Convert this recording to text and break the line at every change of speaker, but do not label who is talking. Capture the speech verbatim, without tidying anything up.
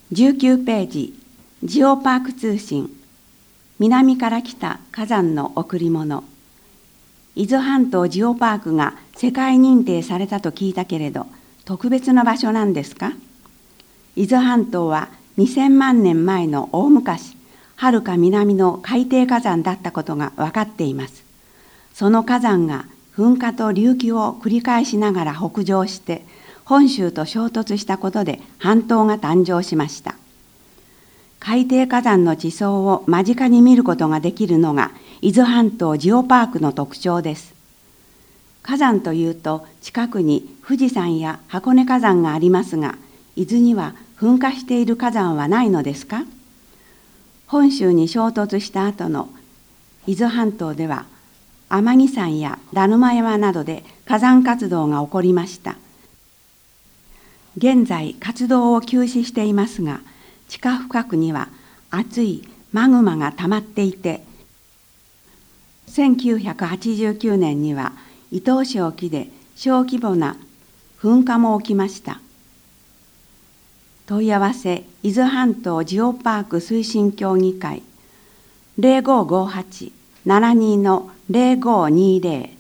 じゅうきゅうページ、ジオパーク通信、南から来た火山の贈り物。伊豆半島ジオパークが世界認定されたと聞いたけれど、特別な場所なんですか？伊豆半島はにせんまんねんまえの大昔、はるか南の海底火山だったことが分かっています。その火山が噴火と隆起を繰り返しながら北上して、本州と衝突したことで半島が誕生しました。海底火山の地層を間近に見ることができるのが伊豆半島ジオパークの特徴です。火山というと近くに富士山や箱根火山がありますが、伊豆には噴火している火山はないのですか？本州に衝突した後の伊豆半島では天城山や田沼山などで火山活動が起こりました。現在活動を休止していますが、地下深くには熱いマグマが溜まっていて、せんきゅうひゃくはちじゅうきゅうねんには伊東市沖で小規模な噴火も起きました。問い合わせ伊豆半島ジオパーク推進協議会 ゼロごーごーはち ななにのゼロごーにーゼロ